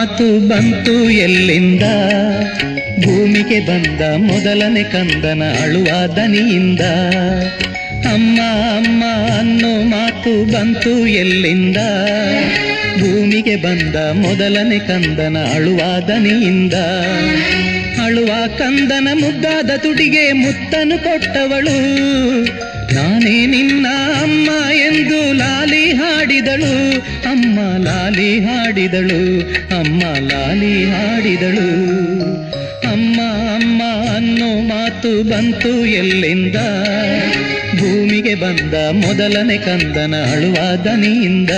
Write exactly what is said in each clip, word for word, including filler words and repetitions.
ಮಾತು ಬಂತು ಎಲ್ಲಿಂದ, ಭೂಮಿಗೆ ಬಂದ ಮೊದಲನೇ ಕಂದನ ಅಳುವ ದನಿಯಿಂದ. ಅಮ್ಮ ಅಮ್ಮ ಅನ್ನೋ ಮಾತು ಬಂತು ಎಲ್ಲಿಂದ, ಭೂಮಿಗೆ ಬಂದ ಮೊದಲನೇ ಕಂದನ ಅಳುವ ದನಿಯಿಂದ. ಅಳುವ ಕಂದನ ಮುದ್ದಾದ ತುಟಿಗೆ ಮುತ್ತನು ಕೊಟ್ಟವಳು, ನಾನೇ ನಿನ್ನ ಅಮ್ಮ ಎಂದು ಲಾಲಿ ಹಾಡಿದಳು. ಅಮ್ಮ ಲಾಲಿ ಹಾಡಿದಳು, ಅಮ್ಮ ಲಾಲಿ ಹಾಡಿದಳು. ಅಮ್ಮ ಅಮ್ಮ ಅನ್ನೋ ಮಾತು ಬಂತು ಎಲ್ಲಿಂದ, ಭೂಮಿಗೆ ಬಂದ ಮೊದಲನೇ ಕಂದನ ಅಳುವ ದನಿಯಿಂದ.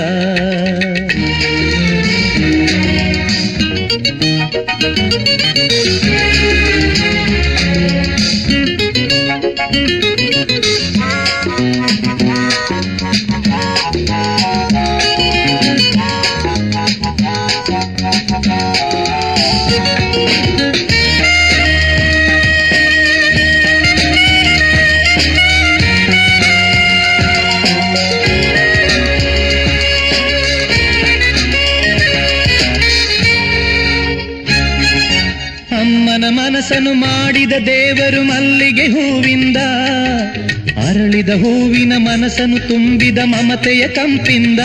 ಅಮ್ಮನ ಮನಸ್ಸನ್ನು ಮಾಡಿದ ದೇವರು ಮಲ್ಲಿಗೆ ಹೂವಿಂದ, ಅರಳಿದ ಹೂವಿನ ಮನಸ್ಸನ್ನು ತುಂಬಿದ ಮಮತೆಯ ಕಂಪಿಂದ.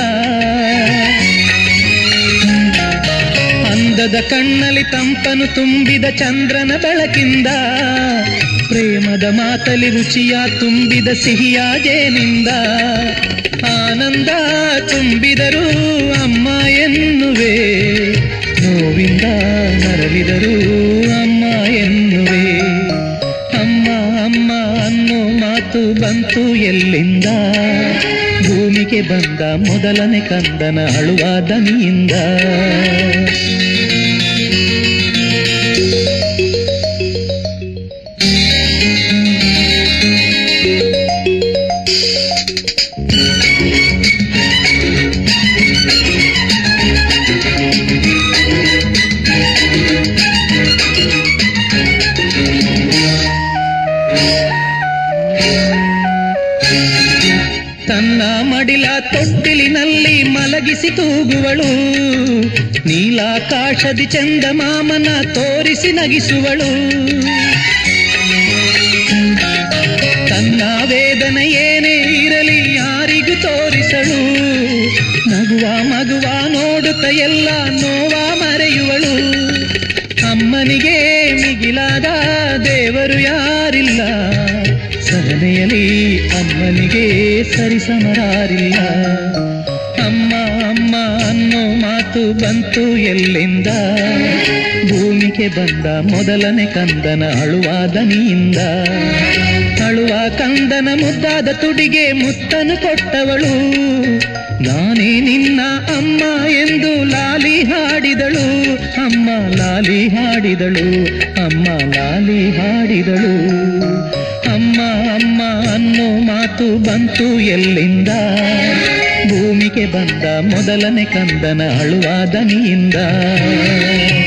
ಅಂದದ ಕಣ್ಣಲ್ಲಿ ತಂಪನು ತುಂಬಿದ ಚಂದ್ರನ ಬೆಳಕಿಂದ, ಪ್ರೇಮದ ಮಾತಲಿ ರುಚಿಯ ತುಂಬಿದ ಸಿಹಿಯ ಜೇನಿಂದ. ಆನಂದ ತುಂಬಿದರು ಅಮ್ಮ ಎನ್ನುವೆ, ನೋವಿಂದ ನರಳಿದರು ಅಮ್ಮ ಎನ್ನುವೆ. ಅಮ್ಮ ಅಮ್ಮ ಅನ್ನೋ ಮಾತು ಬಂತು ಎಲ್ಲಿಂದ, ಭೂಮಿಗೆ ಬಂದ ಮೊದಲನೇ ಕಂದನ ಅಳುವ ದನಿಯಿಂದ. ತನ್ನ ಮಡಿಲ ತೊಟ್ಟಿಲಿನಲ್ಲಿ ಮಲಗಿಸಿ ತೂಗುವಳು, ನೀಲಾಕಾಶದಿ ಚಂದಮಾಮನ ತೋರಿಸಿ ನಗಿಸುವಳು. ತನ್ನ ವೇದನೆ ಏನೇ ಇರಲಿ ಯಾರಿಗೂ ತೋರಿಸಳು, ನಗುವ ಮಗುವ ನೋಡುತ್ತ ಎಲ್ಲ ನೋವ ಮರೆಯುವಳು. ಅಮ್ಮನಿಗೆ ಮಿಗಿಲಾದ ದೇವರು ಯಾರಿಲ್ಲ, ಸಹನೆಯಲಿ ಅಮ್ಮನಿಗೆ ಸರಿಸಮರಾರಿಲ್ಲ. ಅಮ್ಮ ಅಮ್ಮ ಅನ್ನೋ ಮಾತು ಬಂತು ಎಲ್ಲಿಂದ, ಭೂಮಿಗೆ ಬಂದ ಮೊದಲನೇ ಕಂದನ ಅಳುವ ದನಿಯಿಂದ. ಅಳುವ ಕಂದನ ಮುದ್ದಾದ ತುಡಿಗೆ ಮುತ್ತನು ಕೊಟ್ಟವಳು, ನಾನೇ ನಿನ್ನ ಅಮ್ಮ ಎಂದು ಲಾಲಿ ಹಾಡಿದಳು. ಅಮ್ಮ ಲಾಲಿ ಹಾಡಿದಳು, ಅಮ್ಮ ಲಾಲಿ ಹಾಡಿದಳು. ಅಮ್ಮ ಅಮ್ಮ ಅನ್ನೋ ಮಾತು ಬಂತು ಎಲ್ಲಿಂದ, ಭೂಮಿಗೆ ಬಂದ ಮೊದಲನೇ ಕಂದನ ಅಳುವ ದನಿಯಿಂದ.